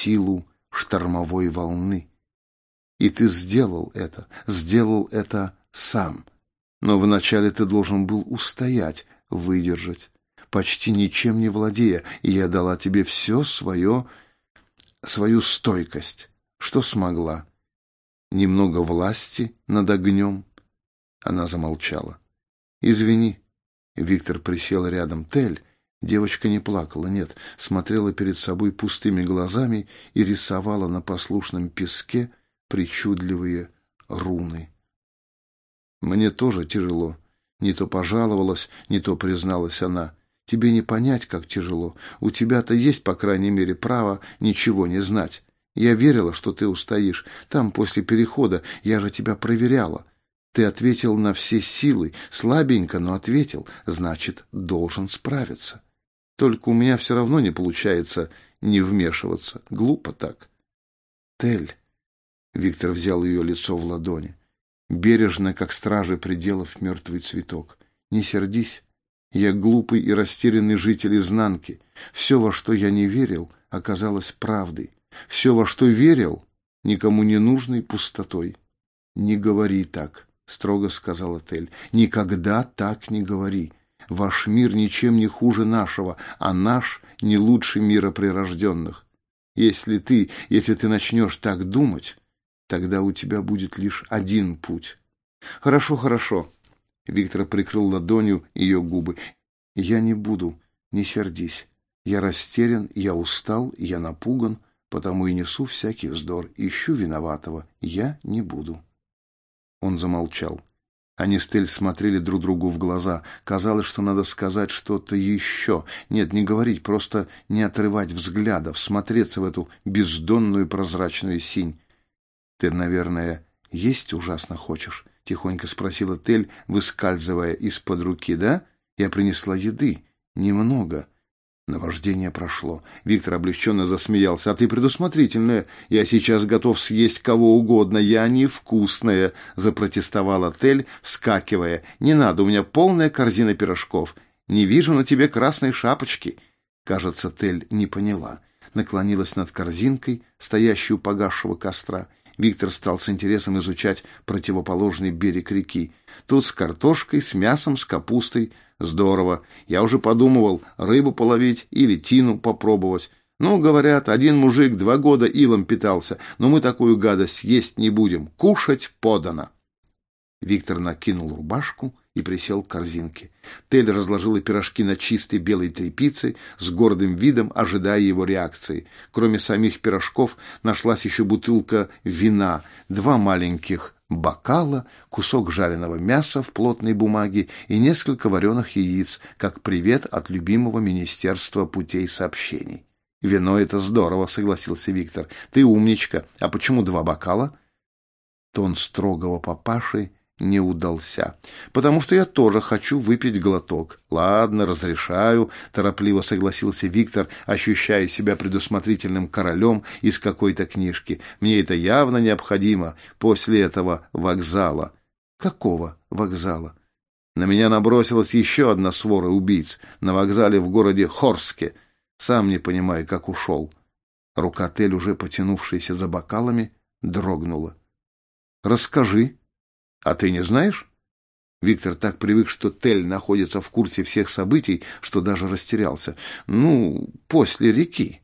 силу штормовой волны. И ты сделал это сам. Но вначале ты должен был устоять, выдержать, почти ничем не владея, и я дала тебе свою стойкость, что смогла. Немного власти над огнем. Она замолчала. «Извини». Виктор присел рядом. «Тель». Девочка не плакала, нет, смотрела перед собой пустыми глазами и рисовала на послушном песке причудливые руны. «Мне тоже тяжело», — не то пожаловалась, не то призналась она. «Тебе не понять, как тяжело. У тебя-то есть, по крайней мере, право ничего не знать. Я верила, что ты устоишь. Там, после перехода, я же тебя проверяла. Ты ответил на все силы, слабенько, но ответил, значит, должен справиться. Только у меня все равно не получается не вмешиваться. Глупо так». «Тель», — Виктор взял ее лицо в ладони, бережно, как стражи пределов, мертвый цветок. «Не сердись. Я глупый и растерянный житель изнанки. Все, во что я не верил, оказалось правдой. Все, во что верил, никому не нужной пустотой». «Не говори так», — строго сказала Тель. «Никогда так не говори. Ваш мир ничем не хуже нашего, а наш не лучше мира прирожденных. Если ты начнешь так думать, тогда у тебя будет лишь один путь». «Хорошо, хорошо». Виктор прикрыл ладонью ее губы. «Я не буду, не сердись. Я растерян, я устал, я напуган, потому и несу всякий вздор. Ищу виноватого. Я не буду». Он замолчал. Они с Тель смотрели друг другу в глаза. Казалось, что надо сказать что-то еще. Нет, не говорить, просто не отрывать взгляда, всмотреться в эту бездонную прозрачную синь. «Ты, наверное, есть ужасно хочешь?» — тихонько спросила Тель, выскальзывая из-под руки. «Да? Я принесла еды. Немного». Наваждение прошло. Виктор облегченно засмеялся. «А ты предусмотрительная. Я сейчас готов съесть кого угодно. Я невкусная», — запротестовала Тель, вскакивая. «Не надо, у меня полная корзина пирожков. Не вижу на тебе красной шапочки». Кажется, Тель не поняла. Наклонилась над корзинкой, стоящей у погасшего костра. Виктор стал с интересом изучать противоположный берег реки. Тут с картошкой, с мясом, с капустой. Здорово. Я уже подумывал рыбу половить или тину попробовать. Ну, говорят, один мужик 2 года илом питался, но мы такую гадость есть не будем. Кушать подано. Виктор накинул рубашку и присел к корзинке. Тель разложила пирожки на чистой белой тряпице, с гордым видом ожидая его реакции. Кроме самих пирожков нашлась еще бутылка вина, 2 маленьких бокала, кусок жареного мяса в плотной бумаге и несколько вареных яиц, как привет от любимого Министерства путей сообщений. «Вино — это здорово», — согласился Виктор. «Ты умничка. А почему 2 бокала?» Тон строгого папаши не удался. «Потому что я тоже хочу выпить глоток». «Ладно, разрешаю», — торопливо согласился Виктор, ощущая себя предусмотрительным королем из какой-то книжки. «Мне это явно необходимо после этого вокзала». «Какого вокзала?» «На меня набросилась еще одна свора убийц на вокзале в городе Хорске. Сам не понимаю, как ушел». Рука Тель, уже потянувшаяся за бокалами, дрогнула. «Расскажи». «А ты не знаешь?» Виктор так привык, что Тель находится в курсе всех событий, что даже растерялся. «Ну, после реки».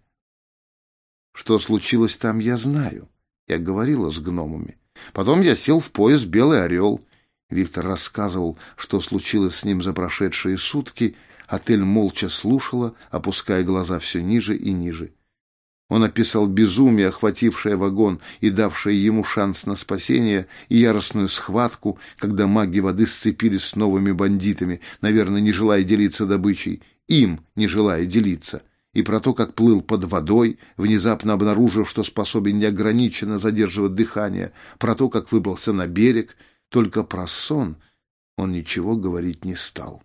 «Что случилось там, я знаю. Я говорила с гномами. Потом я сел в поезд «Белый орел». Виктор рассказывал, что случилось с ним за прошедшие сутки, а Тель молча слушала, опуская глаза все ниже и ниже. Он описал безумие, охватившее вагон и давшее ему шанс на спасение, и яростную схватку, когда маги воды сцепились с новыми бандитами, наверное, не желая делиться добычей, им не желая делиться, и про то, как плыл под водой, внезапно обнаружив, что способен неограниченно задерживать дыхание, про то, как выбрался на берег. Только про сон он ничего говорить не стал.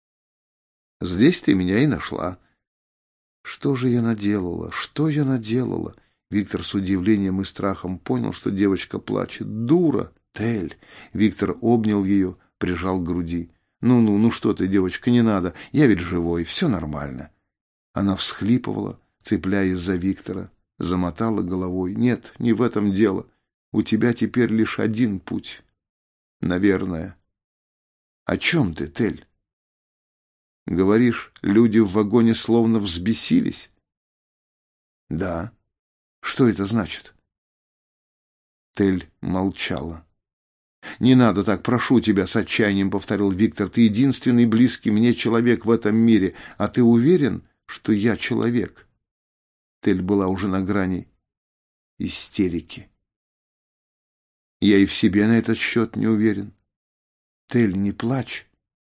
«Здесь ты меня и нашла». «Что же я наделала? Что я наделала?» Виктор с удивлением и страхом понял, что девочка плачет. «Дура! Тель!» Виктор обнял ее, прижал к груди. «Ну что ты, девочка, не надо. Я ведь живой, все нормально». Она всхлипывала, цепляясь за Виктора. замотала головой. Нет, не в этом дело. У тебя теперь лишь один путь. Наверное. О чем ты, Тель? Говоришь, люди в вагоне словно взбесились? Да. Что это значит? Тель молчала. «Не надо так, прошу тебя», — с отчаянием повторил Виктор. «Ты единственный близкий мне человек в этом мире. А ты уверен, что я человек?» Тель была уже на грани истерики. «Я и в себе на этот счет не уверен». «Тель, не плачь».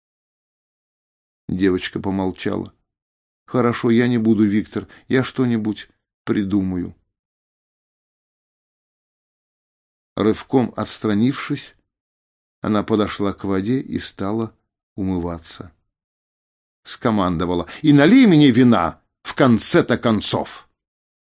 Девочка помолчала. «Хорошо, я не буду, Виктор. Я что-нибудь придумаю». Рывком отстранившись, она подошла к воде и стала умываться. Скомандовала: «И налей мне вина в конце-то концов!»